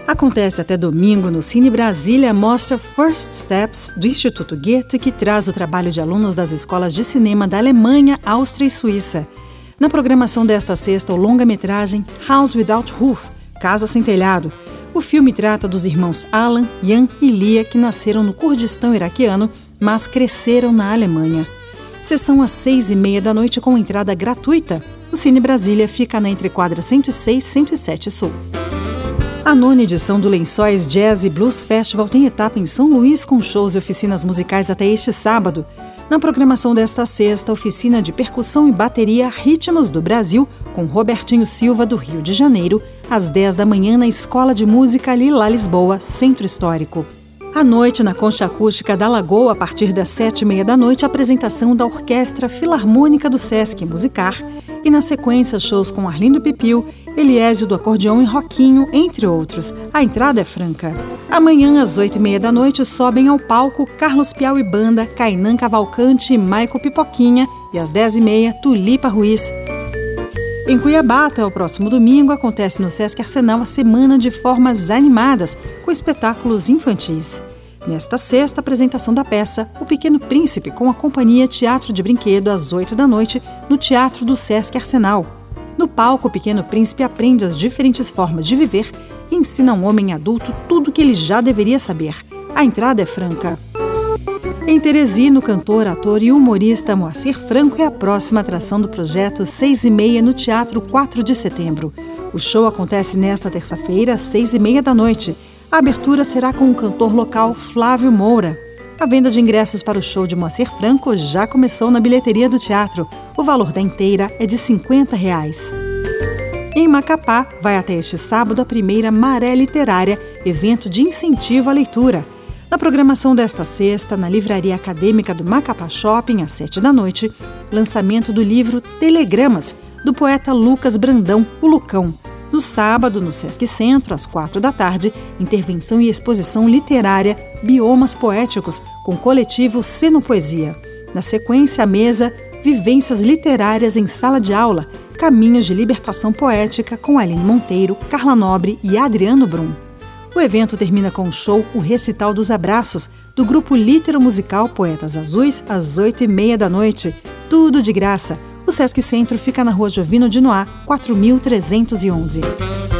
Acontece até domingo no Cine Brasília a mostra First Steps do Instituto Goethe, que traz o trabalho de alunos das escolas de cinema da Alemanha, Áustria e Suíça. Na programação desta sexta, o longa-metragem House Without Roof, Casa Sem Telhado. O filme trata dos irmãos Alan, Jan e Lia, que nasceram no Kurdistão iraquiano, mas cresceram na Alemanha. Sessão às 6h30 da noite com entrada gratuita. O Cine Brasília fica na entrequadra 106 e 107 Sul. A 9ª edição do Lençóis Jazz e Blues Festival tem etapa em São Luís com shows e oficinas musicais até este sábado. Na programação desta sexta, oficina de percussão e bateria Ritmos do Brasil, com Robertinho Silva, do Rio de Janeiro, às 10 da manhã na Escola de Música Lila Lisboa, Centro Histórico. À noite, na Concha Acústica da Lagoa, a partir das 7h30 da noite, a apresentação da Orquestra Filarmônica do Sesc Musicar e, na sequência, shows com Arlindo Pipil, Eliésio do Acordeão e Roquinho, entre outros. A entrada é franca. Amanhã, às 8h30 da noite, sobem ao palco Carlos Piau e Banda, Kainan Cavalcante e Maico Pipoquinha, e às 10h30, Tulipa Ruiz. Em Cuiabá, até o próximo domingo, acontece no Sesc Arsenal a Semana de Formas Animadas, com espetáculos infantis. Nesta sexta, a apresentação da peça O Pequeno Príncipe, com a companhia Teatro de Brinquedo, às 8 da noite, no Teatro do Sesc Arsenal. No palco, o Pequeno Príncipe aprende as diferentes formas de viver e ensina ao homem adulto tudo o que ele já deveria saber. A entrada é franca. Em Teresina, o cantor, ator e humorista Moacir Franco é a próxima atração do projeto 6h30 no Teatro 4 de Setembro. O show acontece nesta terça-feira, às 6h30 da noite. A abertura será com o cantor local Flávio Moura. A venda de ingressos para o show de Moacir Franco já começou na bilheteria do teatro. O valor da inteira é de R$ 50. Em Macapá, vai até este sábado a primeira Maré Literária, evento de incentivo à leitura. Na programação desta sexta, na Livraria Acadêmica do Macapá Shopping, às 7 da noite, lançamento do livro Telegramas, do poeta Lucas Brandão, o Lucão. No sábado, no Sesc Centro, às 4 da tarde, intervenção e exposição literária Biomas Poéticos, com o coletivo Cenopoesia. Na sequência, a mesa Vivências Literárias em Sala de Aula, Caminhos de Libertação Poética, com Aline Monteiro, Carla Nobre e Adriano Brum. O evento termina com o show O Recital dos Abraços, do grupo Litero Musical Poetas Azuis, às 8h30 da noite. Tudo de graça. O Sesc Centro fica na Rua Jovino de Noá, 4311.